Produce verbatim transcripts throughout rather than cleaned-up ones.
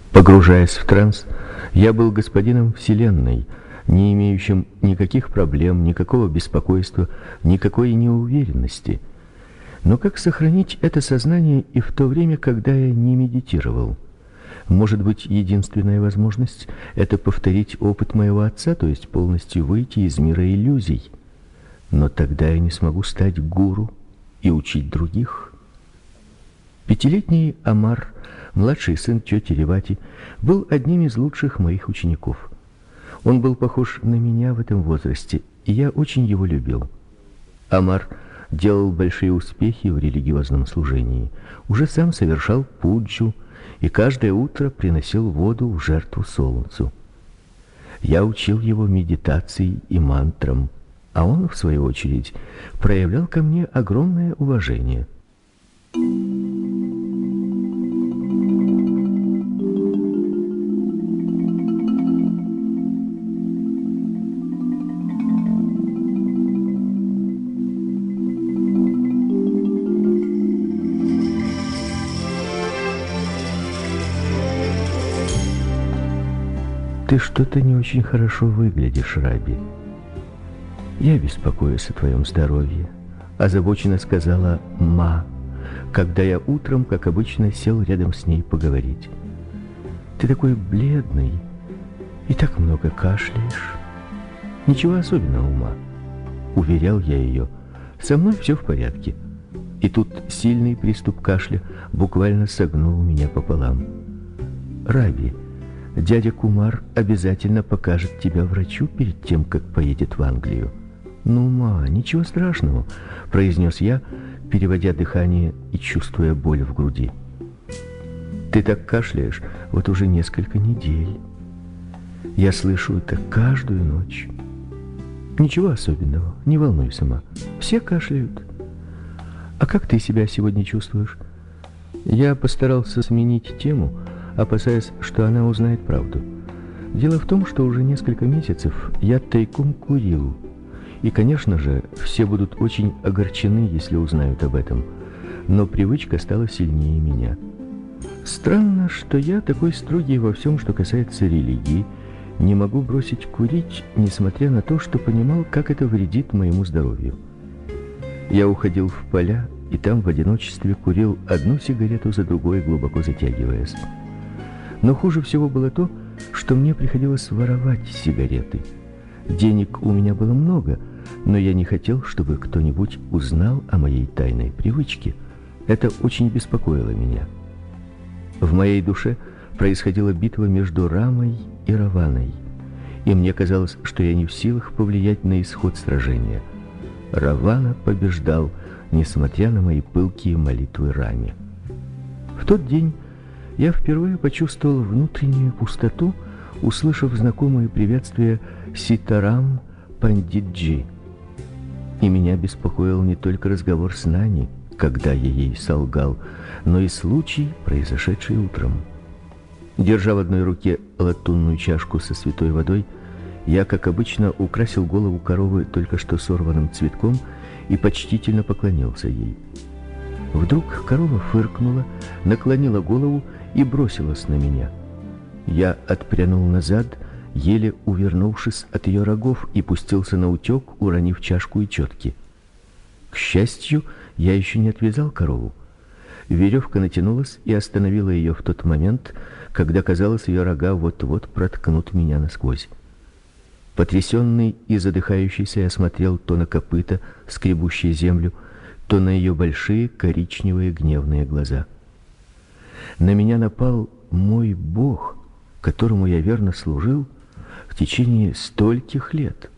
Погружаясь в транс, я был господином Вселенной, не имеющим никаких проблем, никакого беспокойства, никакой неуверенности. Но как сохранить это сознание и в то время, когда я не медитировал? Может быть, единственная возможность — это повторить опыт моего отца, то есть полностью выйти из мира иллюзий. Но тогда я не смогу стать гуру и учить других. Пятилетний Амар, младший сын тети Ревати, был одним из лучших моих учеников. Он был похож на меня в этом возрасте, и я очень его любил. Амар делал большие успехи в религиозном служении, уже сам совершал пуджу и каждое утро приносил воду в жертву солнцу. Я учил его медитации и мантрам, а он, в свою очередь, проявлял ко мне огромное уважение. «Ты что-то не очень хорошо выглядишь, Раби. Я беспокоюсь о твоем здоровье», — озабоченно сказала Ма, когда я утром, как обычно, сел рядом с ней поговорить. «Ты такой бледный и так много кашляешь». «Ничего особенного, Ма», — уверял я ее, — «со мной все в порядке». И тут сильный приступ кашля буквально согнул меня пополам. «Раби, дядя Кумар обязательно покажет тебя врачу перед тем, как поедет в Англию». «Ну, ма, ничего страшного», — произнес я, переводя дыхание и чувствуя боль в груди. «Ты так кашляешь вот уже несколько недель. Я слышу это каждую ночь». «Ничего особенного, не волнуйся, ма. Все кашляют». «А как ты себя сегодня чувствуешь?» Я постарался сменить тему, опасаясь, что она узнает правду. Дело в том, что уже несколько месяцев я тайком курил. И, конечно же, все будут очень огорчены, если узнают об этом. Но привычка стала сильнее меня. Странно, что я, такой строгий во всем, что касается религии, не могу бросить курить, несмотря на то, что понимал, как это вредит моему здоровью. Я уходил в поля, и там в одиночестве курил одну сигарету за другой, глубоко затягиваясь. Но хуже всего было то, что мне приходилось воровать сигареты. Денег у меня было много, но я не хотел, чтобы кто-нибудь узнал о моей тайной привычке. Это очень беспокоило меня. В моей душе происходила битва между Рамой и Раваной, и мне казалось, что я не в силах повлиять на исход сражения. Равана побеждал, несмотря на мои пылкие молитвы Раме. В тот день я впервые почувствовал внутреннюю пустоту, услышав знакомое приветствие «Ситарам Пандитджи». И меня беспокоил не только разговор с Нани, когда я ей солгал, но и случай, произошедший утром. Держа в одной руке латунную чашку со святой водой, я, как обычно, украсил голову коровы только что сорванным цветком и почтительно поклонился ей. Вдруг корова фыркнула, наклонила голову и бросилась на меня. Я отпрянул назад, еле увернувшись от ее рогов, и пустился наутек, уронив чашку и четки. К счастью, я еще не отвязал корову. Веревка натянулась и остановила ее в тот момент, когда, казалось, ее рога вот-вот проткнут меня насквозь. Потрясенный и задыхающийся, я смотрел то на копыта, скребущие землю, то на ее большие коричневые гневные глаза. На меня напал мой Бог, которому я верно служил в течение стольких лет.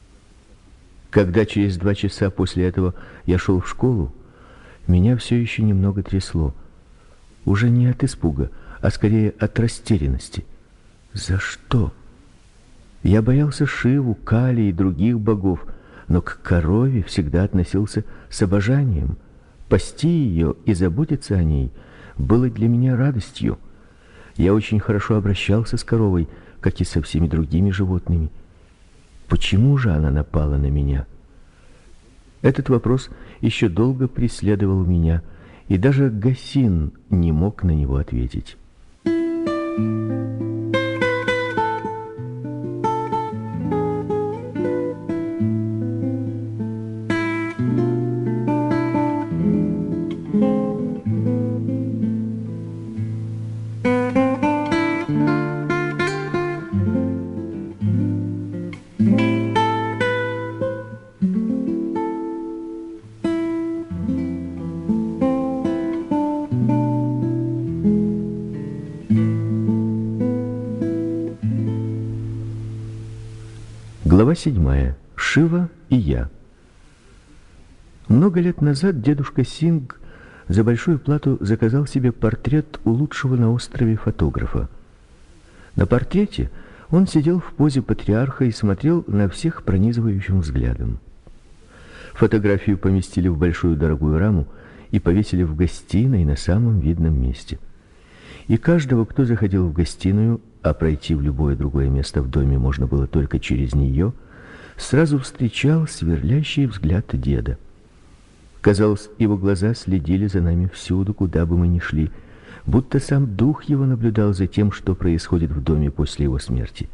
Когда через два часа после этого я шел в школу, меня все еще немного трясло. Уже не от испуга, а скорее от растерянности. За что? Я боялся Шиву, Кали и других богов, но к корове всегда относился с обожанием. Пасти ее и заботиться о ней было для меня радостью. Я очень хорошо обращался с коровой, как и со всеми другими животными. Почему же она напала на меня? Этот вопрос еще долго преследовал меня, и даже Гасин не мог на него ответить. Глава седьмая. Шива и я. Много лет назад дедушка Синг за большую плату заказал себе портрет у лучшего на острове фотографа. На портрете он сидел в позе патриарха и смотрел на всех пронизывающим взглядом. Фотографию поместили в большую дорогую раму и повесили в гостиной на самом видном месте. И каждого, кто заходил в гостиную, а пройти в любое другое место в доме можно было только через нее, сразу встречал сверлящий взгляд деда. Казалось, его глаза следили за нами всюду, куда бы мы ни шли, будто сам дух его наблюдал за тем, что происходит в доме после его смерти.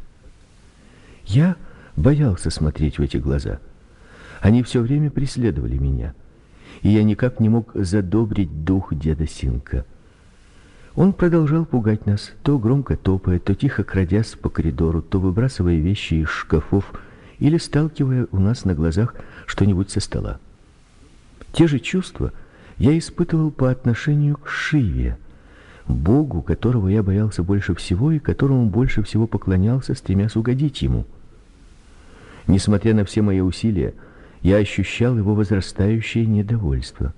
Я боялся смотреть в эти глаза. Они все время преследовали меня, и я никак не мог задобрить дух деда Синга. Он продолжал пугать нас, то громко топая, то тихо крадясь по коридору, то выбрасывая вещи из шкафов или сталкивая у нас на глазах что-нибудь со стола. Те же чувства я испытывал по отношению к Шиве, Богу, которого я боялся больше всего и которому больше всего поклонялся, стремясь угодить ему. Несмотря на все мои усилия, я ощущал его возрастающее недовольство.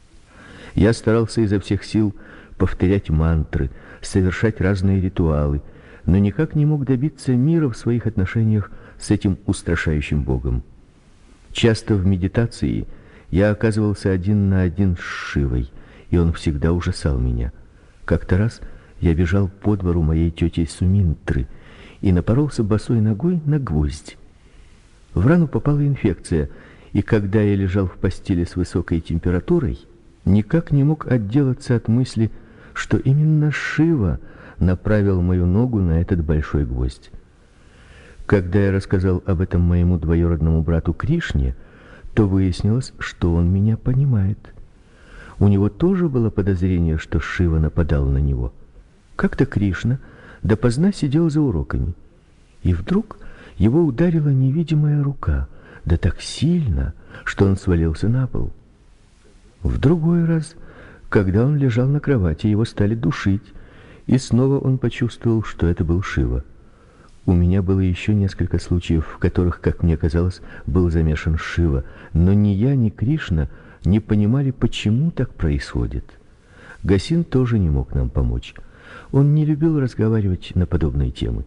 Я старался изо всех сил повторять мантры, совершать разные ритуалы, но никак не мог добиться мира в своих отношениях с этим устрашающим Богом. Часто в медитации я оказывался один на один с Шивой, и он всегда ужасал меня. Как-то раз я бежал по двору моей тети Суминтры и напоролся босой ногой на гвоздь. В рану попала инфекция, и когда я лежал в постели с высокой температурой, никак не мог отделаться от мысли, что именно Шива направил мою ногу на этот большой гвоздь. Когда я рассказал об этом моему двоюродному брату Кришне, то выяснилось, что он меня понимает. У него тоже было подозрение, что Шива нападал на него. Как-то Кришна допоздна сидел за уроками, и вдруг его ударила невидимая рука, да так сильно, что он свалился на пол. В другой раз, когда он лежал на кровати, его стали душить, и снова он почувствовал, что это был Шива. У меня было еще несколько случаев, в которых, как мне казалось, был замешан Шива, но ни я, ни Кришна не понимали, почему так происходит. Гасин тоже не мог нам помочь. Он не любил разговаривать на подобные темы.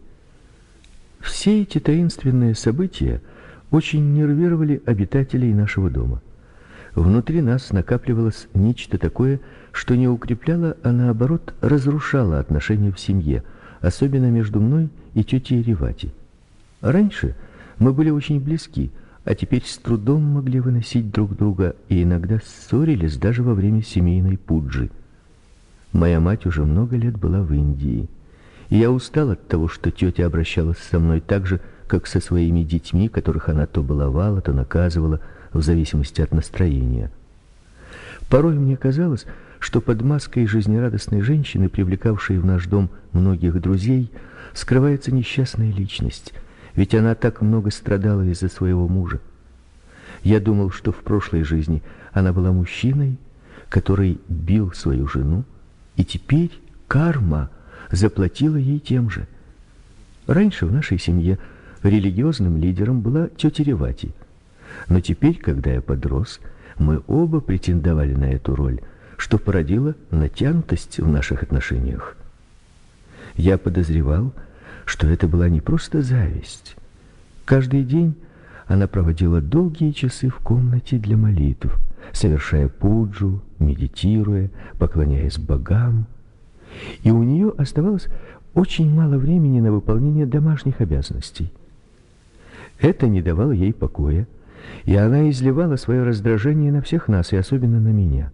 Все эти таинственные события очень нервировали обитателей нашего дома. Внутри нас накапливалось нечто такое, что не укрепляло, а наоборот разрушало отношения в семье, особенно между мной и тетей Ревати. Раньше мы были очень близки, а теперь с трудом могли выносить друг друга и иногда ссорились даже во время семейной пуджи. Моя мать уже много лет была в Индии, и я устал от того, что тетя обращалась со мной так же, как со своими детьми, которых она то баловала, то наказывала, в зависимости от настроения. Порой мне казалось, что под маской жизнерадостной женщины, привлекавшей в наш дом многих друзей, скрывается несчастная личность, ведь она так много страдала из-за своего мужа. Я думал, что в прошлой жизни она была мужчиной, который бил свою жену, и теперь карма заплатила ей тем же. Раньше в нашей семье религиозным лидером была тетя Ревати, но теперь, когда я подрос, мы оба претендовали на эту роль, что породило натянутость в наших отношениях. Я подозревал, что это была не просто зависть. Каждый день она проводила долгие часы в комнате для молитв, совершая пуджу, медитируя, поклоняясь богам. И у нее оставалось очень мало времени на выполнение домашних обязанностей. Это не давало ей покоя, и она изливала свое раздражение на всех нас, и особенно на меня.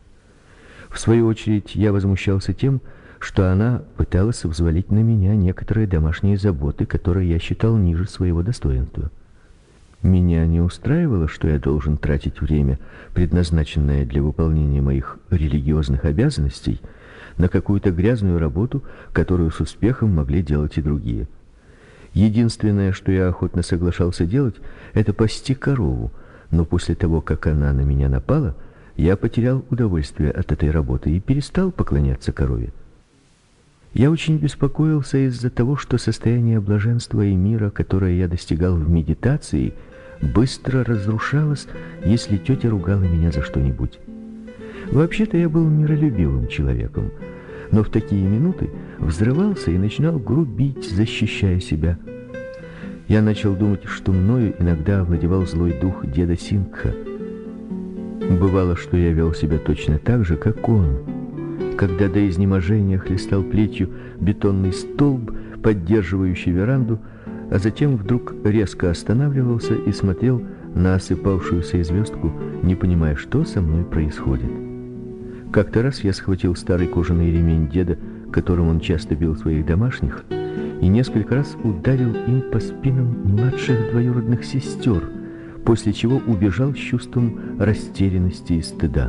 В свою очередь, я возмущался тем, что она пыталась взвалить на меня некоторые домашние заботы, которые я считал ниже своего достоинства. Меня не устраивало, что я должен тратить время, предназначенное для выполнения моих религиозных обязанностей, на какую-то грязную работу, которую с успехом могли делать и другие. Единственное, что я охотно соглашался делать, это пасти корову, но после того, как она на меня напала, я потерял удовольствие от этой работы и перестал поклоняться корове. Я очень беспокоился из-за того, что состояние блаженства и мира, которое я достигал в медитации, быстро разрушалось, если тетя ругала меня за что-нибудь. Вообще-то я был миролюбивым человеком, но в такие минуты взрывался и начинал грубить, защищая себя. Я начал думать, что мною иногда овладевал злой дух деда Сингха. Бывало, что я вел себя точно так же, как он, когда до изнеможения хлестал плетью бетонный столб, поддерживающий веранду, а затем вдруг резко останавливался и смотрел на осыпавшуюся звездку, не понимая, что со мной происходит. Как-то раз я схватил старый кожаный ремень деда, которым он часто бил своих домашних, и несколько раз ударил им по спинам младших двоюродных сестер, после чего убежал с чувством растерянности и стыда.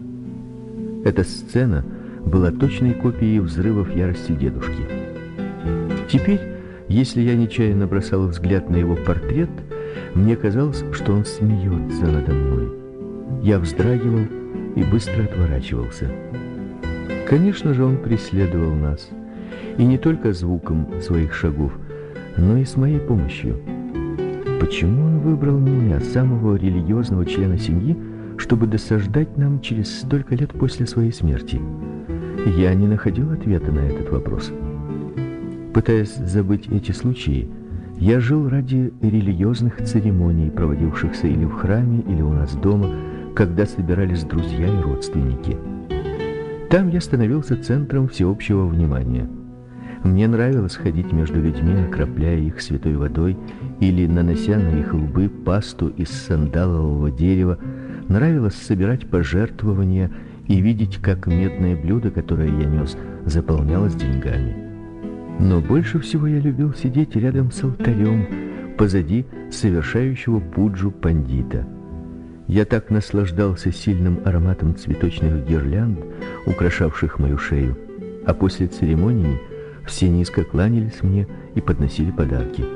Эта сцена была точной копией взрывов ярости дедушки. Теперь, если я нечаянно бросал взгляд на его портрет, мне казалось, что он смеется надо мной. Я вздрагивал и быстро отворачивался. Конечно же, он преследовал нас, и не только звуком своих шагов, но и с моей помощью. Почему он выбрал меня, самого религиозного члена семьи, чтобы досаждать нам через столько лет после своей смерти? Я не находил ответа на этот вопрос. Пытаясь забыть эти случаи, я жил ради религиозных церемоний, проводившихся или в храме, или у нас дома, когда собирались друзья и родственники. Там я становился центром всеобщего внимания. Мне нравилось ходить между людьми, окропляя их святой водой или нанося на их лбы пасту из сандалового дерева. Нравилось собирать пожертвования и видеть, как медное блюдо, которое я нес, заполнялось деньгами. Но больше всего я любил сидеть рядом с алтарем, позади совершающего пуджу пандита. Я так наслаждался сильным ароматом цветочных гирлянд, украшавших мою шею, а после церемонии все низко кланялись мне и подносили подарки.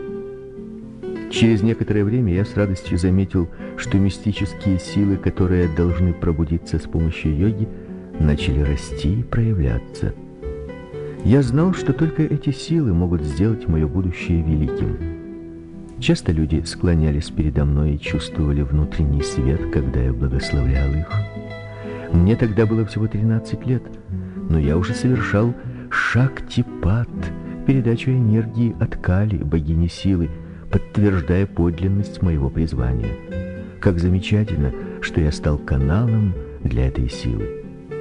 Через некоторое время я с радостью заметил, что мистические силы, которые должны пробудиться с помощью йоги, начали расти и проявляться. Я знал, что только эти силы могут сделать мое будущее великим. Часто люди склонялись передо мной и чувствовали внутренний свет, когда я благословлял их. Мне тогда было всего тринадцать лет, но я уже совершал шактипат, передачу энергии от Кали, богини силы, подтверждая подлинность моего призвания. Как замечательно, что я стал каналом для этой силы.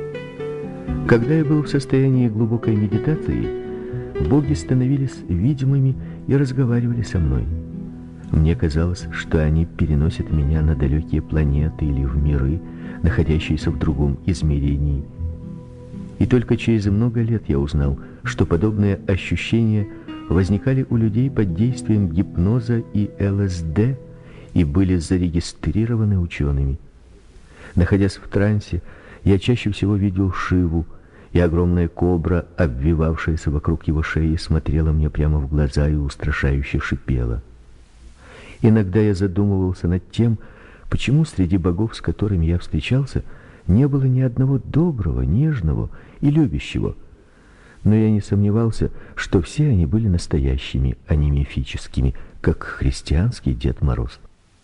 Когда я был в состоянии глубокой медитации, боги становились видимыми и разговаривали со мной. Мне казалось, что они переносят меня на далекие планеты или в миры, находящиеся в другом измерении. И только через много лет я узнал, что подобные ощущения возникали у людей под действием гипноза и ЛСД и были зарегистрированы учеными. Находясь в трансе, я чаще всего видел Шиву, и огромная кобра, обвивавшаяся вокруг его шеи, смотрела мне прямо в глаза и устрашающе шипела. Иногда я задумывался над тем, почему среди богов, с которыми я встречался, не было ни одного доброго, нежного и любящего. Но я не сомневался, что все они были настоящими, а не мифическими, как христианский Дед Мороз.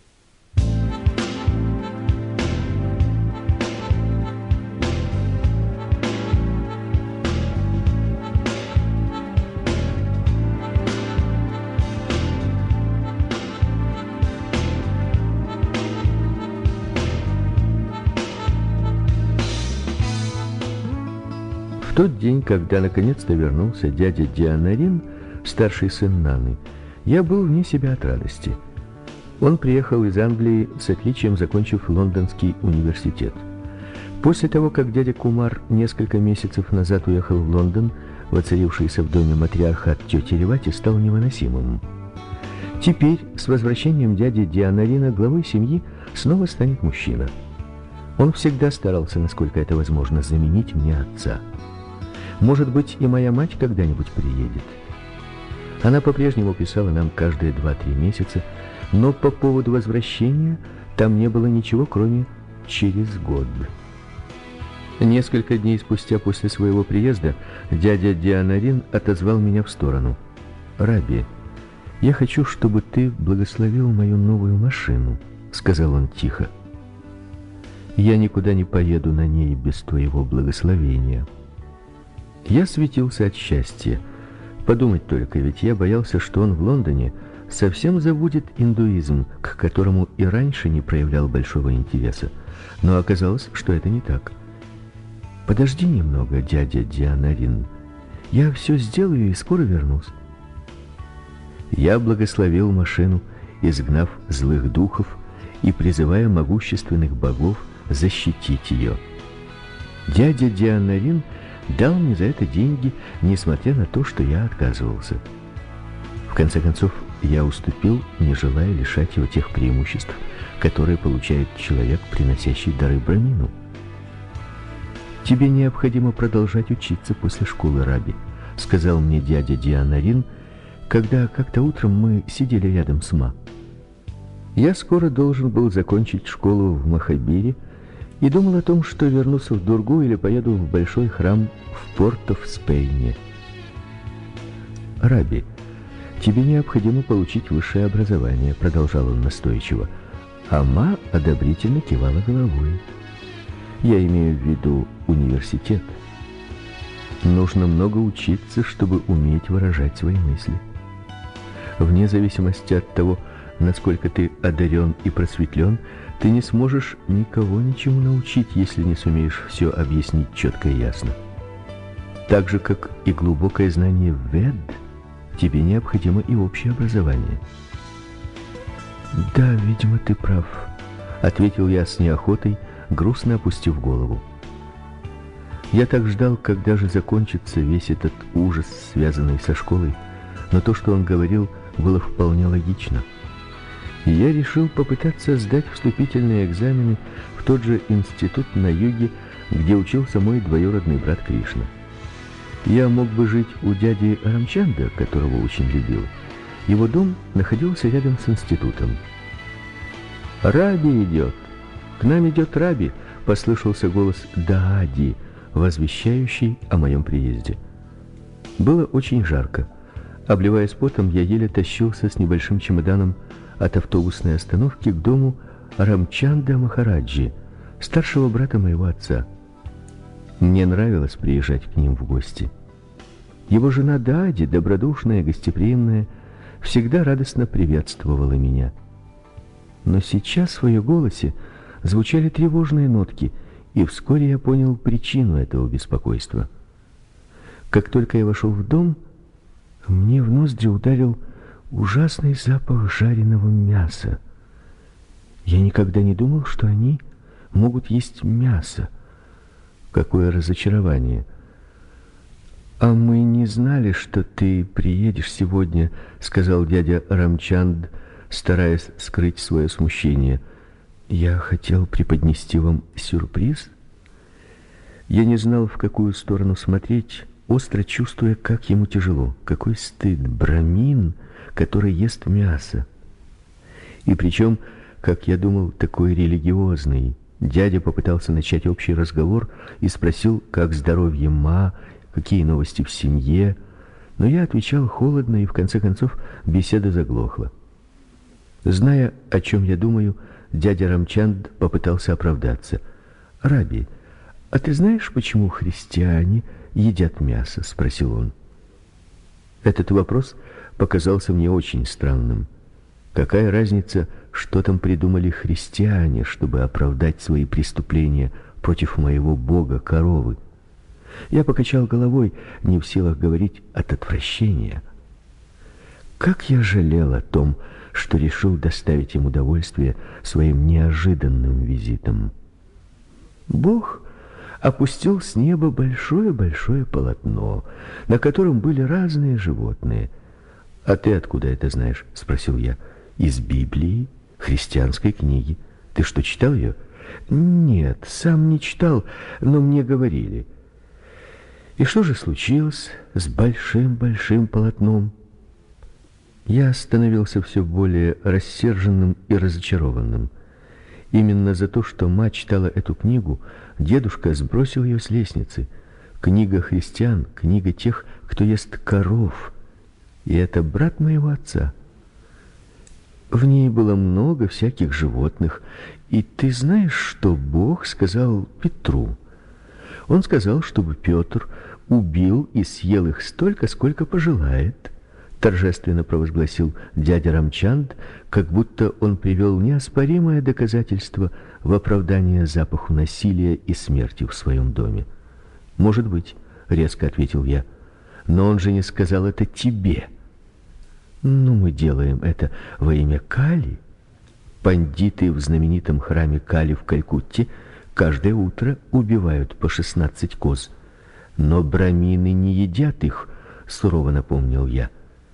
В тот день, когда наконец-то вернулся дядя Дианарин, старший сын Наны, я был вне себя от радости. Он приехал из Англии с отличием, закончив Лондонский университет. После того, как дядя Кумар несколько месяцев назад уехал в Лондон, воцарившийся в доме матриарха от тети Ревати стал невыносимым. Теперь, с возвращением дяди Дианарина, главой семьи снова станет мужчина. Он всегда старался, насколько это возможно, заменить мне отца. Может быть, и моя мать когда-нибудь приедет. Она по-прежнему писала нам каждые два-три месяца, но по поводу возвращения там не было ничего, кроме «через год». Несколько дней спустя после своего приезда дядя Дианарин отозвал меня в сторону. «Раби, я хочу, чтобы ты благословил мою новую машину», — сказал он тихо. «Я никуда не поеду на ней без твоего благословения». Я светился от счастья. Подумать только, ведь я боялся, что он в Лондоне совсем забудет индуизм, к которому и раньше не проявлял большого интереса. Но оказалось, что это не так. «Подожди немного, дядя Дианарин. Я все сделаю и скоро вернусь». Я благословил машину, изгнав злых духов и призывая могущественных богов защитить ее. Дядя Дианарин дал мне за это деньги, несмотря на то, что я отказывался. В конце концов, я уступил, не желая лишать его тех преимуществ, которые получает человек, приносящий дары Брамину. «Тебе необходимо продолжать учиться после школы, Раби», — сказал мне дядя Дианарин, когда как-то утром мы сидели рядом с Ма. Я скоро должен был закончить школу в Махабире и думал о том, что вернусь в Дургу или поеду в большой храм в Порт-оф-Спейне. «Раби, тебе необходимо получить высшее образование», — продолжал он настойчиво. А Ма одобрительно кивала головой. «Я имею в виду университет. Нужно много учиться, чтобы уметь выражать свои мысли. Вне зависимости от того, насколько ты одарен и просветлен, ты не сможешь никого ничему научить, если не сумеешь все объяснить четко и ясно. Так же, как и глубокое знание Вед, тебе необходимо и общее образование». «Да, видимо, ты прав», — ответил я с неохотой, грустно опустив голову. Я так ждал, когда же закончится весь этот ужас, связанный со школой, но то, что он говорил, было вполне логично. И я решил попытаться сдать вступительные экзамены в тот же институт на юге, где учился мой двоюродный брат Кришна. Я мог бы жить у дяди Рамчанда, которого очень любил. Его дом находился рядом с институтом. «Раби идет! К нам идет Раби!» — послышался голос Даади, возвещающий о моем приезде. Было очень жарко. Обливаясь потом, я еле тащился с небольшим чемоданом от автобусной остановки к дому Рамчанда Махараджи, старшего брата моего отца. Мне нравилось приезжать к ним в гости. Его жена Даади, добродушная, гостеприимная, всегда радостно приветствовала меня. Но сейчас в ее голосе звучали тревожные нотки, и вскоре я понял причину этого беспокойства. Как только я вошел в дом, мне в ноздри ударил ужасный запах жареного мяса. Я никогда не думал, что они могут есть мясо. Какое разочарование! «А мы не знали, что ты приедешь сегодня», — сказал дядя Рамчанд, стараясь скрыть свое смущение. «Я хотел преподнести вам сюрприз». Я не знал, в какую сторону смотреть, остро чувствуя, как ему тяжело. Какой стыд! Брамин, который ест мясо. И причем, как я думал, такой религиозный. Дядя попытался начать общий разговор и спросил, как здоровье Ма, какие новости в семье. Но я отвечал холодно, и в конце концов беседа заглохла. Зная, о чем я думаю, дядя Рамчанд попытался оправдаться. «Раби, а ты знаешь, почему христиане едят мясо?» — спросил он. Этот вопрос показался мне очень странным. Какая разница, что там придумали христиане, чтобы оправдать свои преступления против моего бога коровы? Я покачал головой, не в силах говорить от отвращения. Как я жалел о том, что решил доставить им удовольствие своим неожиданным визитом. Бог опустил с неба большое-большое полотно, на котором были разные животные. «А ты откуда это знаешь?» — спросил я. «Из Библии, христианской книги. Ты что, читал ее?» «Нет, сам не читал, но мне говорили». «И что же случилось с большим-большим полотном?» Я становился все более рассерженным и разочарованным. Именно за то, что мать читала эту книгу, дедушка сбросил ее с лестницы. Книга христиан, книга тех, кто ест коров. И это брат моего отца. В ней было много всяких животных. И ты знаешь, что Бог сказал Петру? Он сказал, чтобы Петр убил и съел их столько, сколько пожелает, торжественно провозгласил дядя Рамчанд, как будто он привел неоспоримое доказательство в оправдание запаху насилия и смерти в своем доме. Может быть, резко ответил я, но он же не сказал это тебе. Ну, мы делаем это во имя Кали. Пандиты в знаменитом храме Кали в Калькутте каждое утро убивают по шестнадцать коз. Но брамины не едят их, сурово напомнил я.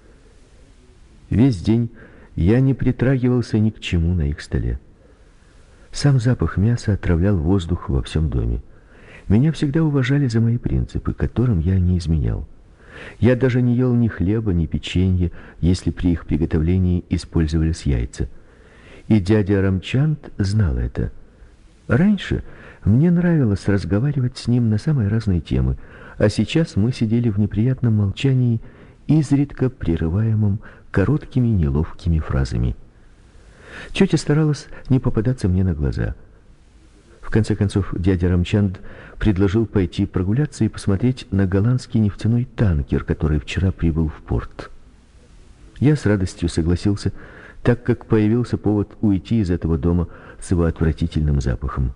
Весь день я не притрагивался ни к чему на их столе. Сам запах мяса отравлял воздух во всем доме. Меня всегда уважали за мои принципы, которым я не изменял. Я даже не ел ни хлеба, ни печенья, если при их приготовлении использовались яйца. И дядя Рамчанд знал это. Раньше мне нравилось разговаривать с ним на самые разные темы, а сейчас мы сидели в неприятном молчании, изредка прерываемом короткими неловкими фразами. Тетя старалась не попадаться мне на глаза. В конце концов, дядя Рамчанд предложил пойти прогуляться и посмотреть на голландский нефтяной танкер, который вчера прибыл в порт. Я с радостью согласился, так как появился повод уйти из этого дома с его отвратительным запахом.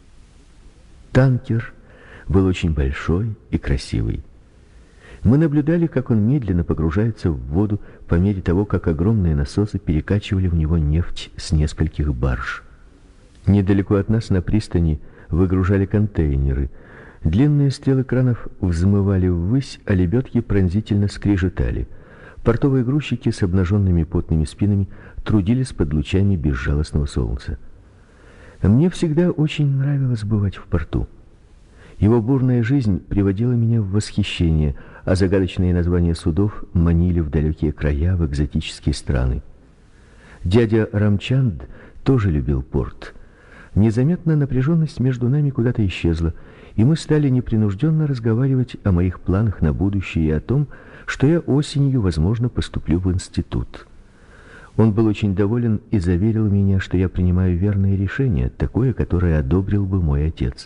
Танкер был очень большой и красивый. Мы наблюдали, как он медленно погружается в воду по мере того, как огромные насосы перекачивали в него нефть с нескольких барж. Недалеко от нас на пристани выгружали контейнеры. Длинные стрелы кранов взмывали ввысь, а лебедки пронзительно скрежетали. Портовые грузчики с обнаженными потными спинами трудились под лучами безжалостного солнца. Мне всегда очень нравилось бывать в порту. Его бурная жизнь приводила меня в восхищение, а загадочные названия судов манили в далекие края, в экзотические страны. Дядя Рамчанд тоже любил порт. Незаметно напряженность между нами куда-то исчезла, и мы стали непринужденно разговаривать о моих планах на будущее и о том, что я осенью, возможно, поступлю в институт. Он был очень доволен и заверил меня, что я принимаю верное решение, такое, которое одобрил бы мой отец.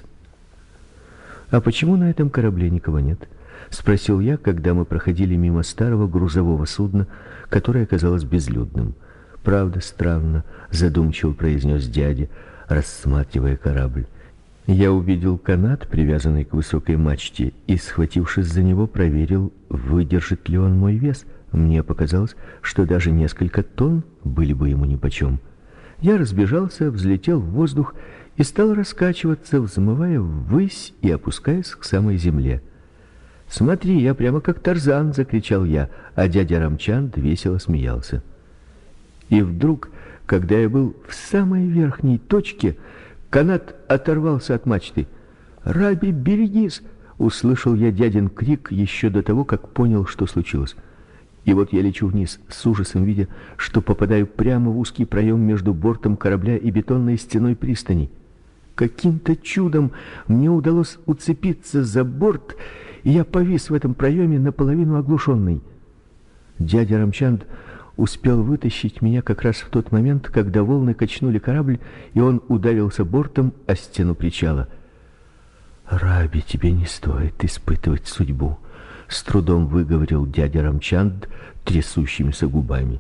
«А почему на этом корабле никого нет?» — спросил я, когда мы проходили мимо старого грузового судна, которое оказалось безлюдным. «Правда, странно», — задумчиво произнес дядя, рассматривая корабль. Я увидел канат, привязанный к высокой мачте, и, схватившись за него, проверил, выдержит ли он мой вес. Мне показалось, что даже несколько тонн были бы ему нипочем. Я разбежался, взлетел в воздух и стал раскачиваться, взмывая ввысь и опускаясь к самой земле. «Смотри, я прямо как Тарзан!» — закричал я, а дядя Рамчанд весело смеялся. И вдруг, когда я был в самой верхней точке, канат оторвался от мачты. «Раби, берегись!» — услышал я дядин крик еще до того, как понял, что случилось. И вот я лечу вниз, с ужасом видя, что попадаю прямо в узкий проем между бортом корабля и бетонной стеной пристани. Каким-то чудом мне удалось уцепиться за борт, и я повис в этом проеме, наполовину оглушенный. Дядя Рамчанд успел вытащить меня как раз в тот момент, когда волны качнули корабль, и он ударился бортом о стену причала. «Раби, тебе не стоит испытывать судьбу», — с трудом выговорил дядя Рамчанд трясущимися губами.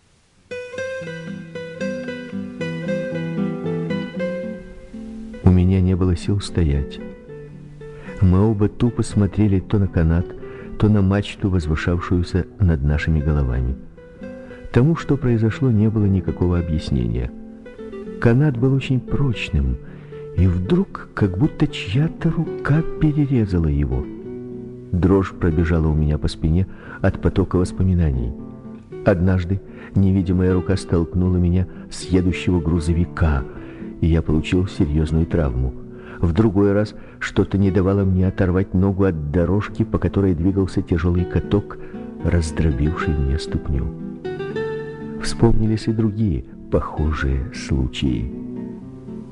У меня не было сил стоять. Мы оба тупо смотрели то на канат, то на мачту, возвышавшуюся над нашими головами. Тому, что произошло, не было никакого объяснения. Канат был очень прочным, и вдруг, как будто чья-то рука перерезала его. Дрожь пробежала у меня по спине от потока воспоминаний. Однажды невидимая рука столкнула меня с едущего грузовика, и я получил серьезную травму. В другой раз что-то не давало мне оторвать ногу от дорожки, по которой двигался тяжелый каток, раздробивший мне ступню. Вспомнились и другие похожие случаи.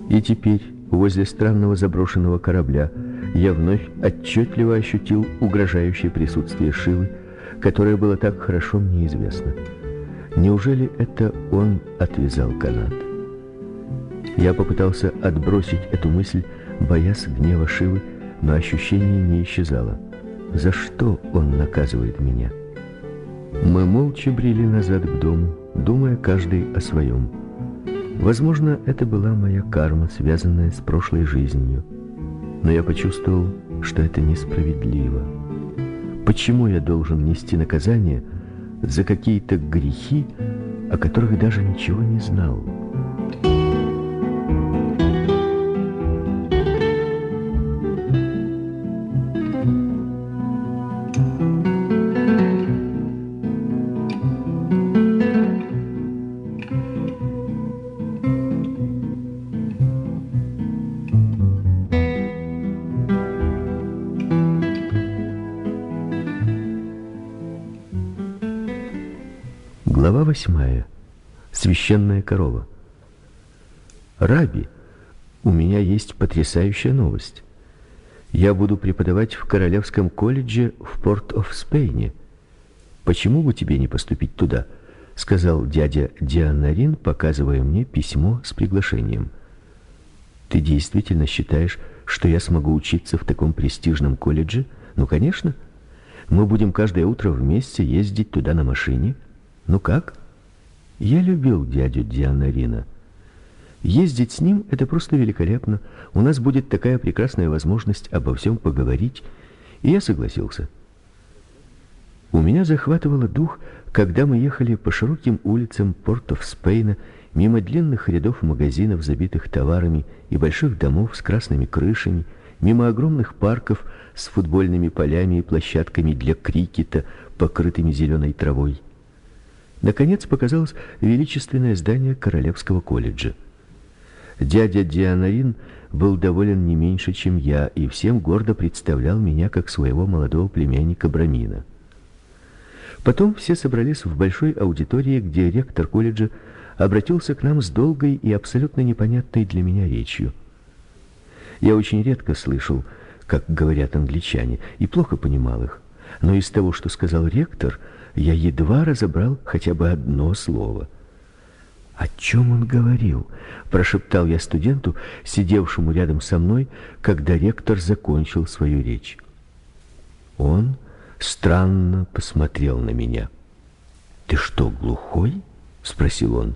И теперь, возле странного заброшенного корабля, я вновь отчетливо ощутил угрожающее присутствие Шивы, которое было так хорошо мне известно. Неужели это он отвязал канат? Я попытался отбросить эту мысль, боясь гнева Шивы, но ощущение не исчезало. За что он наказывает меня? Мы молча брели назад к дому, думая каждый о своем. Возможно, это была моя карма, связанная с прошлой жизнью. Но я почувствовал, что это несправедливо. Почему я должен нести наказание за какие-то грехи, о которых даже ничего не знал? Глава восьмая. Священная корова. Раби, у меня есть потрясающая новость. Я буду преподавать в Королевском колледже в Порт-оф-Спейне. Почему бы тебе не поступить туда? Сказал дядя Дианарин, показывая мне письмо с приглашением. Ты действительно считаешь, что я смогу учиться в таком престижном колледже? Ну, конечно. Мы будем каждое утро вместе ездить туда на машине. Ну как? Я любил дядю Дианарина. Ездить с ним — это просто великолепно. У нас будет такая прекрасная возможность обо всем поговорить. И я согласился. У меня захватывало дух, когда мы ехали по широким улицам Порт-оф-Спейна, мимо длинных рядов магазинов, забитых товарами, и больших домов с красными крышами, мимо огромных парков с футбольными полями и площадками для крикета, покрытыми зеленой травой. Наконец показалось величественное здание Королевского колледжа. Дядя Дианарин был доволен не меньше, чем я, и всем гордо представлял меня как своего молодого племянника Брамина. Потом все собрались в большой аудитории, где ректор колледжа обратился к нам с долгой и абсолютно непонятной для меня речью. Я очень редко слышал, как говорят англичане, и плохо понимал их, но из того, что сказал ректор, я едва разобрал хотя бы одно слово. «О чем он говорил?» – прошептал я студенту, сидевшему рядом со мной, когда ректор закончил свою речь. Он странно посмотрел на меня. «Ты что, глухой?» – спросил он.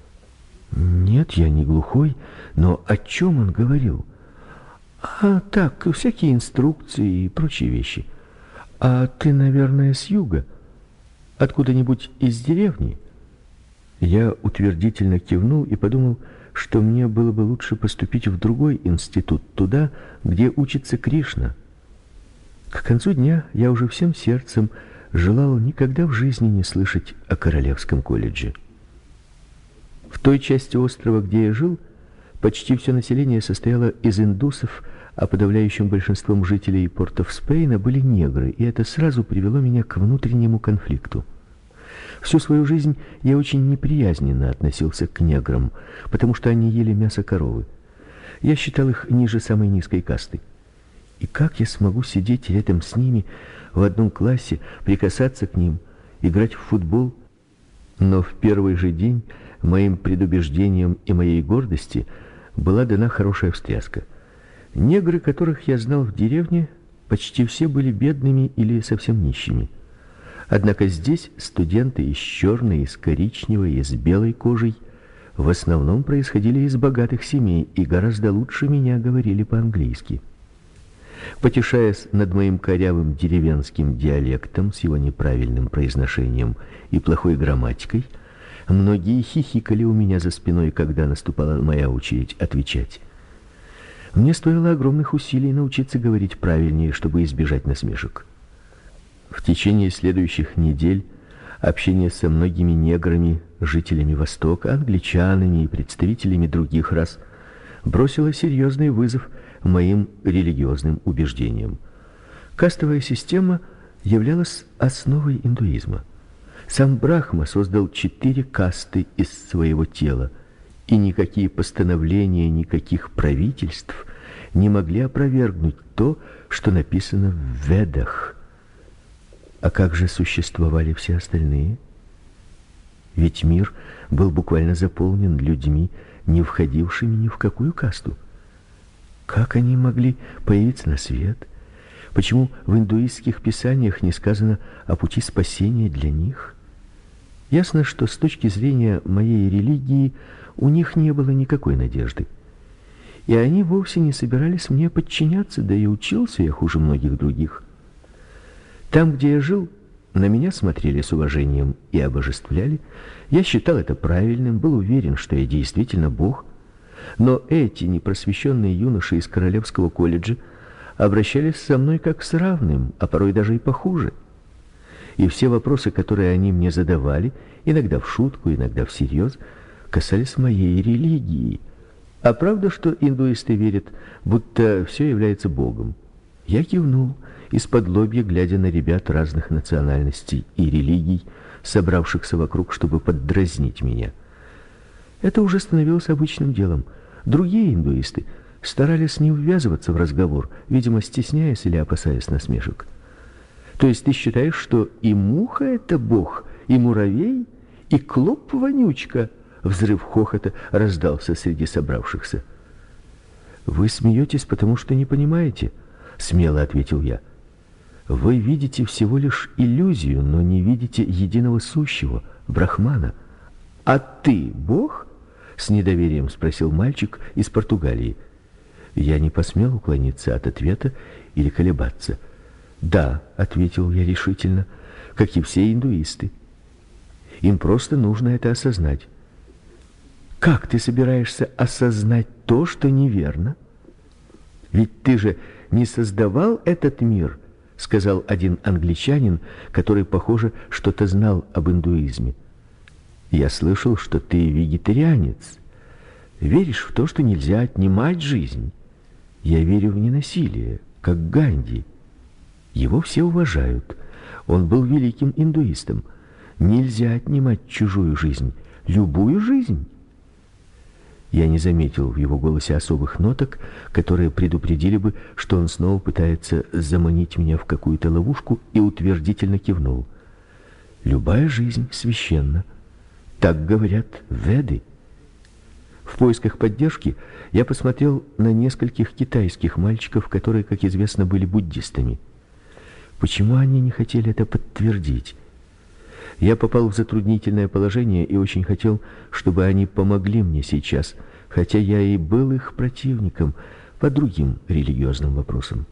«Нет, я не глухой, но о чем он говорил?» «А так, всякие инструкции и прочие вещи. А ты, наверное, с юга? Откуда-нибудь из деревни?» Я утвердительно кивнул и подумал, что мне было бы лучше поступить в другой институт, туда, где учится Кришна. К концу дня я уже всем сердцем желал никогда в жизни не слышать о Королевском колледже. В той части острова, где я жил, почти все население состояло из индусов, а подавляющим большинством жителей Порт-оф-Спейна были негры, и это сразу привело меня к внутреннему конфликту. Всю свою жизнь я очень неприязненно относился к неграм, потому что они ели мясо коровы. Я считал их ниже самой низкой касты. И как я смогу сидеть рядом с ними в одном классе, прикасаться к ним, играть в футбол? Но в первый же день моим предубеждениям и моей гордости была дана хорошая встряска. Негры, которых я знал в деревне, почти все были бедными или совсем нищими. Однако здесь студенты из черной, из коричневой, из белой кожей в основном происходили из богатых семей и гораздо лучше меня говорили по-английски. Потешаясь над моим корявым деревенским диалектом с его неправильным произношением и плохой грамматикой, многие хихикали у меня за спиной, когда наступала моя очередь отвечать. Мне стоило огромных усилий научиться говорить правильнее, чтобы избежать насмешек. В течение следующих недель общение со многими неграми, жителями Востока, англичанами и представителями других рас бросило серьезный вызов моим религиозным убеждениям. Кастовая система являлась основой индуизма. Сам Брахма создал четыре касты из своего тела, И никакие постановления никаких правительств не могли опровергнуть то, что написано в Ведах. А как же существовали все остальные? Ведь мир был буквально заполнен людьми, не входившими ни в какую касту. Как они могли появиться на свет? Почему в индуистских писаниях не сказано о пути спасения для них? Ясно, что с точки зрения моей религии у них не было никакой надежды. И они вовсе не собирались мне подчиняться, да и учился я хуже многих других. Там, где я жил, на меня смотрели с уважением и обожествляли. Я считал это правильным, был уверен, что я действительно Бог. Но эти непросвещенные юноши из Королевского колледжа обращались со мной как с равным, а порой даже и похуже. И все вопросы, которые они мне задавали, иногда в шутку, иногда всерьез, касались моей религии. А правда, что индуисты верят, будто все является Богом? Я кивнул, из-под лобья глядя на ребят разных национальностей и религий, собравшихся вокруг, чтобы поддразнить меня. Это уже становилось обычным делом. Другие индуисты старались не ввязываться в разговор, видимо, стесняясь или опасаясь насмешек. То есть ты считаешь, что и муха — это Бог, и муравей, и клоп — вонючка? Взрыв хохота раздался среди собравшихся. «Вы смеетесь, потому что не понимаете», — смело ответил я. «Вы видите всего лишь иллюзию, но не видите единого сущего, Брахмана». «А ты Бог?» — с недоверием спросил мальчик из Португалии. Я не посмел уклониться от ответа или колебаться. «Да», — ответил я решительно, — «как и все индуисты. Им просто нужно это осознать». «Как ты собираешься осознать то, что неверно? Ведь ты же не создавал этот мир», — сказал один англичанин, который, похоже, что-то знал об индуизме. «Я слышал, что ты вегетарианец. Веришь в то, что нельзя отнимать жизнь. Я верю в ненасилие, как Ганди. Его все уважают. Он был великим индуистом. Нельзя отнимать чужую жизнь, любую жизнь». Я не заметил в его голосе особых ноток, которые предупредили бы, что он снова пытается заманить меня в какую-то ловушку, и утвердительно кивнул. «Любая жизнь священна. Так говорят Веды». В поисках поддержки я посмотрел на нескольких китайских мальчиков, которые, как известно, были буддистами. Почему они не хотели это подтвердить? Я попал в затруднительное положение и очень хотел, чтобы они помогли мне сейчас, хотя я и был их противником по другим религиозным вопросам.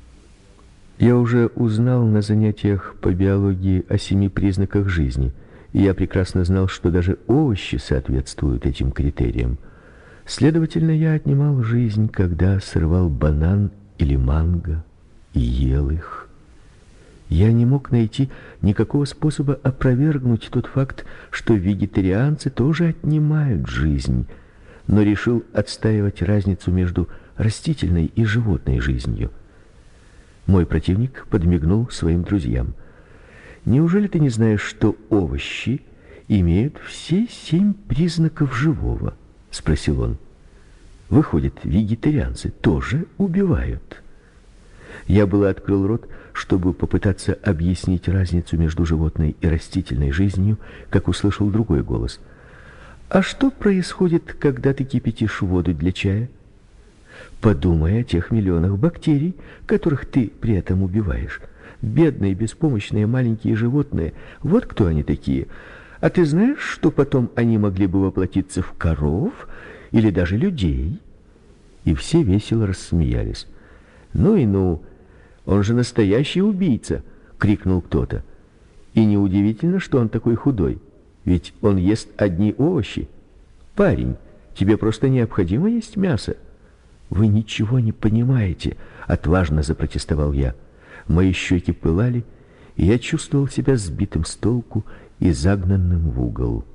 Я уже узнал на занятиях по биологии о семи признаках жизни, и я прекрасно знал, что даже овощи соответствуют этим критериям. Следовательно, я отнимал жизнь, когда срывал банан или манго и ел их. Я не мог найти никакого способа опровергнуть тот факт, что вегетарианцы тоже отнимают жизнь, но решил отстаивать разницу между растительной и животной жизнью. Мой противник подмигнул своим друзьям. «Неужели ты не знаешь, что овощи имеют все семь признаков живого?» — спросил он. «Выходит, вегетарианцы тоже убивают». Я было открыл рот, чтобы попытаться объяснить разницу между животной и растительной жизнью, как услышал другой голос. «А что происходит, когда ты кипятишь воду для чая? Подумай о тех миллионах бактерий, которых ты при этом убиваешь. Бедные, беспомощные маленькие животные, вот кто они такие. А ты знаешь, что потом они могли бы воплотиться в коров или даже людей?» И все весело рассмеялись. «Ну и ну! Он же настоящий убийца!» — крикнул кто-то. «И неудивительно, что он такой худой, ведь он ест одни овощи. Парень, тебе просто необходимо есть мясо». «Вы ничего не понимаете!» — отважно запротестовал я. Мои щеки пылали, и я чувствовал себя сбитым с толку и загнанным в угол.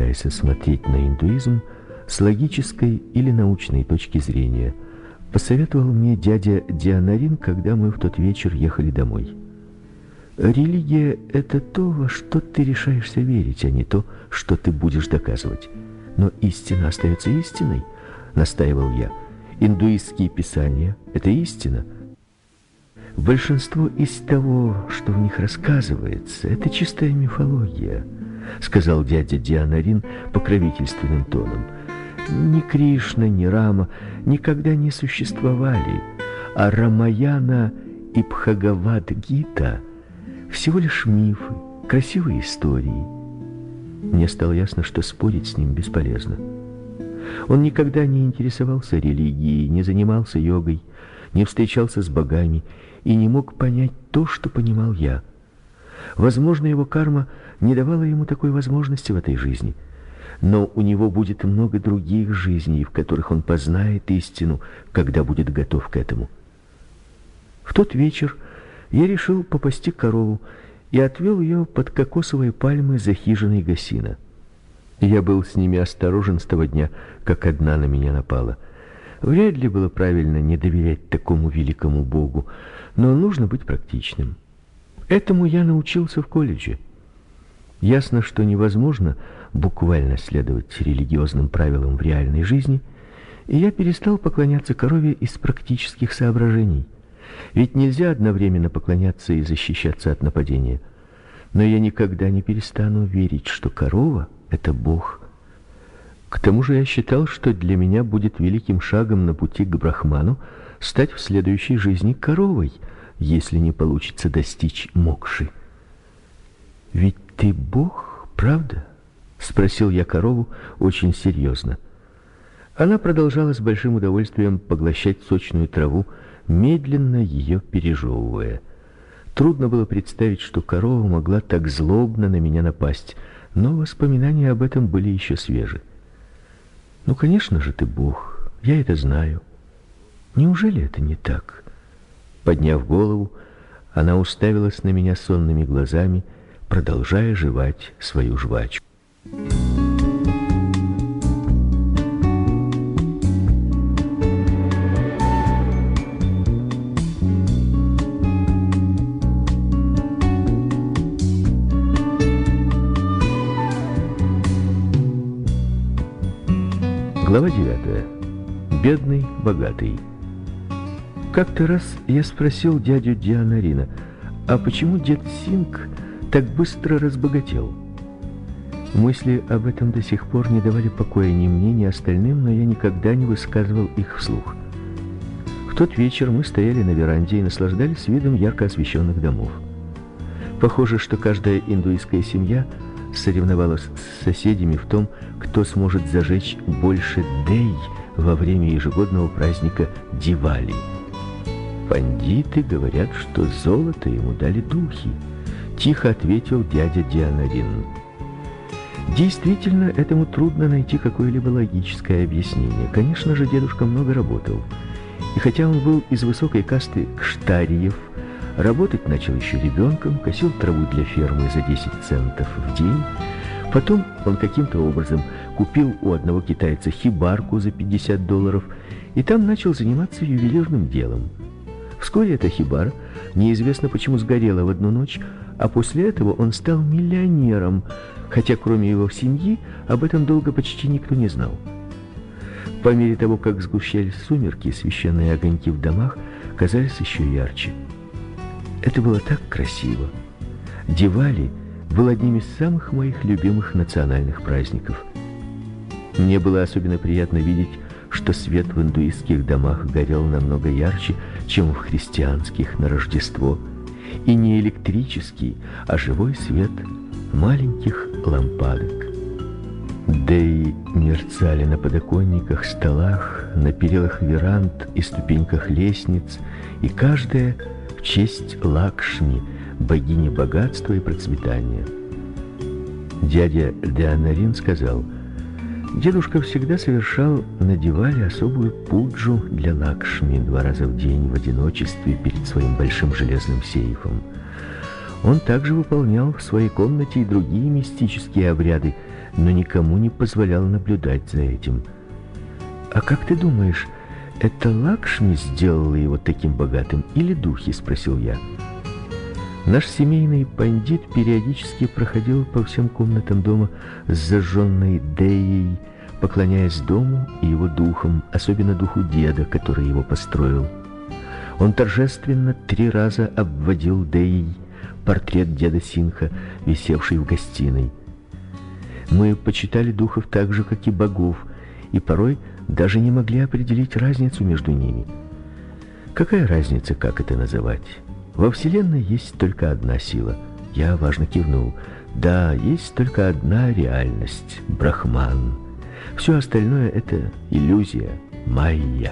собирайся смотреть на индуизм с логической или научной точки зрения, посоветовал мне дядя Дианарин, когда мы в тот вечер ехали домой. Религия – это то, во что ты решаешься верить, а не то, что ты будешь доказывать. Но истина остается истиной, настаивал я. Индуистские писания – это истина. Большинство из того, что в них рассказывается, это чистая мифология, сказал дядя Дианарин покровительственным тоном. Ни Кришна, ни Рама никогда не существовали, а Рамаяна и Бхагавад-гита всего лишь мифы, красивые истории. Мне стало ясно, что спорить с ним бесполезно. Он никогда не интересовался религией, не занимался йогой, не встречался с богами и не мог понять то, что понимал я. Возможно, его карма не давала ему такой возможности в этой жизни, но у него будет много других жизней, в которых он познает истину, когда будет готов к этому. В тот вечер я решил попасти корову и отвел ее под кокосовые пальмы за хижиной Гасина. Я был с ними осторожен с того дня, как одна на меня напала. Вряд ли было правильно не доверять такому великому Богу, но нужно быть практичным. Этому я научился в колледже. Ясно, что невозможно буквально следовать религиозным правилам в реальной жизни, и я перестал поклоняться корове из практических соображений. Ведь нельзя одновременно поклоняться и защищаться от нападения. Но я никогда не перестану верить, что корова — это Бог. К тому же я считал, что для меня будет великим шагом на пути к Брахману стать в следующей жизни коровой, если не получится достичь мокши. «Ведь ты Бог, правда?» — спросил я корову очень серьезно. Она продолжала с большим удовольствием поглощать сочную траву, медленно ее пережевывая. Трудно было представить, что корова могла так злобно на меня напасть, но воспоминания об этом были еще свежи. «Ну, конечно же, ты Бог, я это знаю. Неужели это не так?» Подняв голову, она уставилась на меня сонными глазами, продолжая жевать свою жвачку. Глава девятая. Бедный, богатый. Как-то раз я спросил дядю Дианарина, а почему дед Синг так быстро разбогател? Мысли об этом до сих пор не давали покоя ни мне, ни остальным, но я никогда не высказывал их вслух. В тот вечер мы стояли на веранде и наслаждались видом ярко освещенных домов. Похоже, что каждая индуистская семья соревновалась с соседями в том, кто сможет зажечь больше дей во время ежегодного праздника Дивали. «Пандиты говорят, что золото ему дали духи», — тихо ответил дядя Дианарин. Действительно, этому трудно найти какое-либо логическое объяснение. Конечно же, дедушка много работал. И хотя он был из высокой касты кштариев, работать начал еще ребенком, косил траву для фермы за десять центов в день. Потом он каким-то образом купил у одного китайца хибарку за пятьдесят долларов и там начал заниматься ювелирным делом. Вскоре эта хибара неизвестно почему сгорела в одну ночь, а после этого он стал миллионером, хотя кроме его семьи об этом долго почти никто не знал. По мере того, как сгущались сумерки, священные огоньки в домах казались еще ярче. Это было так красиво. Дивали был одним из самых моих любимых национальных праздников. Мне было особенно приятно видеть, что свет в индуистских домах горел намного ярче, чем в христианских на Рождество, и не электрический, а живой свет маленьких лампадок. Деи мерцали на подоконниках, столах, на перилах веранд и ступеньках лестниц, и каждая в честь Лакшми, богини богатства и процветания. Дядя Дианарин сказал: дедушка всегда совершал на Дивали особую пуджу для Лакшми два раза в день в одиночестве перед своим большим железным сейфом. Он также выполнял в своей комнате и другие мистические обряды но никому не позволял наблюдать за этим. «А как ты думаешь, это Лакшми сделала его таким богатым или духи?» — спросил я. Наш семейный пандит периодически проходил по всем комнатам дома с зажженной деей, поклоняясь дому и его духам, особенно духу деда, который его построил. Он торжественно три раза обводил деей портрет деда Синха, висевший в гостиной. Мы почитали духов так же, как и богов, и порой даже не могли определить разницу между ними. Какая разница, как это называть? Во Вселенной есть только одна сила. Я важно кивнул. Да, есть только одна реальность — Брахман. Все остальное — это иллюзия, майя.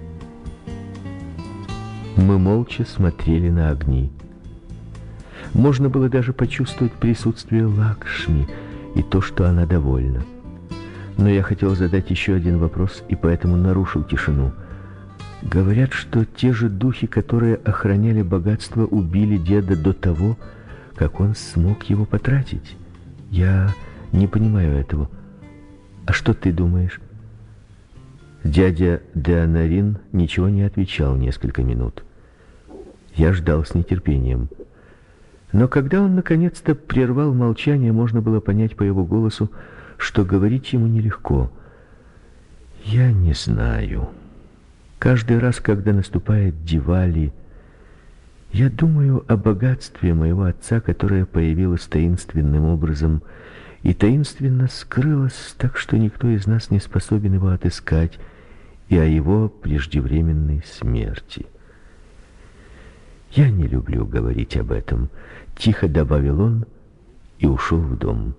Мы молча смотрели на огни. Можно было даже почувствовать присутствие Лакшми и то, что она довольна. Но я хотел задать еще один вопрос, и поэтому нарушил тишину. Говорят, что те же духи, которые охраняли богатство, убили деда до того, как он смог его потратить. Я не понимаю этого. А что ты думаешь? Дядя Деонарин ничего не отвечал несколько минут. Я ждал с нетерпением. Но когда он наконец-то прервал молчание, можно было понять по его голосу, что говорить ему нелегко. «Я не знаю. Каждый раз, когда наступает Дивали, я думаю о богатстве моего отца, которое появилось таинственным образом и таинственно скрылось, так что никто из нас не способен его отыскать, и о его преждевременной смерти. Я не люблю говорить об этом», — тихо добавил он и ушел в дом.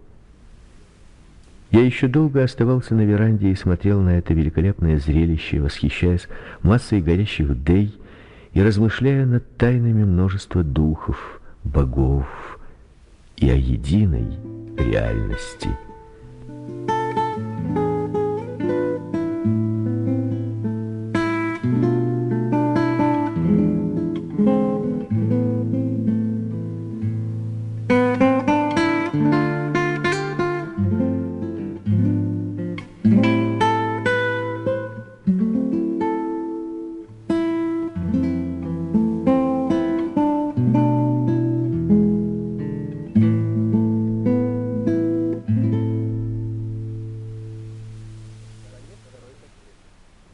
Я еще долго оставался на веранде и смотрел на это великолепное зрелище, восхищаясь массой горящих дей и размышляя над тайнами множества духов, богов и о единой реальности.